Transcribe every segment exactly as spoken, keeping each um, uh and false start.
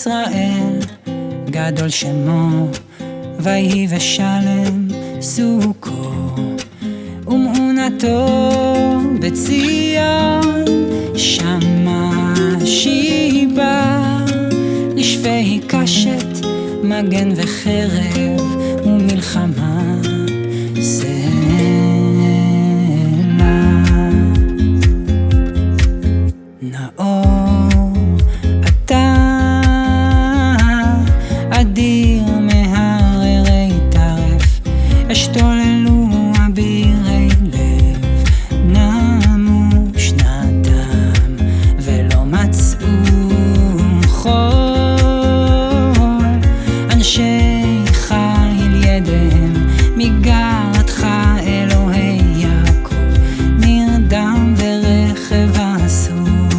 ישראל, גדול שמו, ויהי ושלם סוכו, ומעונתו בציון, שמה שיבה, רשפי קשת, מגן וחרב, ומלחמה סלע. נאור אתה אדיר מהררי טרף, אשתוללו אבירי לב, נמו שנתם ולא מצאו חול, אנשי חיל ידם מגרתך אלוהי יעקב, נרדם ברכב הסוס.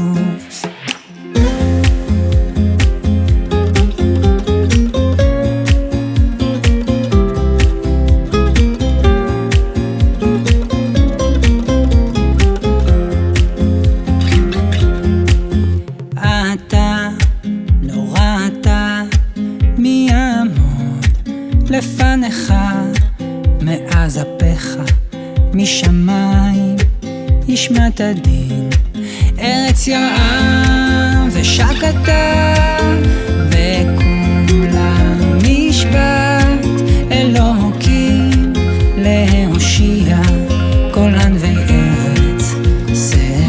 אתה נורא אתה, מי יעמוד לפניך? מאז אפיך משמיים ישמעת דין, ארץ יראה ושקטה, בקום למשפט, אלוהים להושיע כל ענבי ארץ סלע.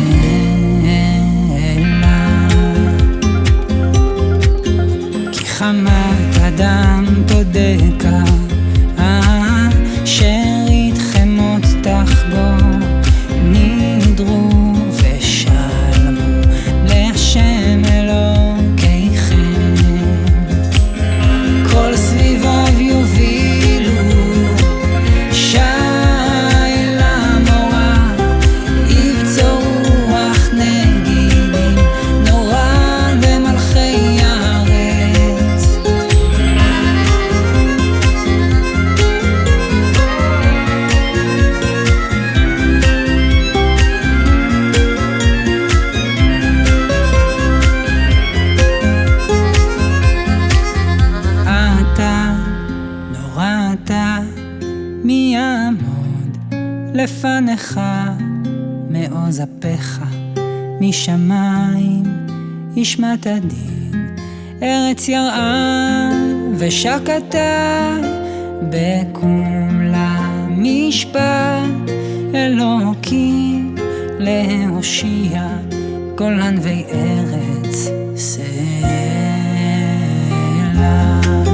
כי חמת אדם תודקה, שארית חמות תחגור, נדרו ושלמו להשם אלוקיכם. כל סביביו יובילו שי למורה, יבצעו רוח נגידים, נורא במלכי הארץ. אתה מי יעמוד לפניך? מעוז אפיך משמיים ישמעת דין, ארץ יראה ושקטה, בקום למשפט, אלוקים להושיע כל ענבי ארץ סלע.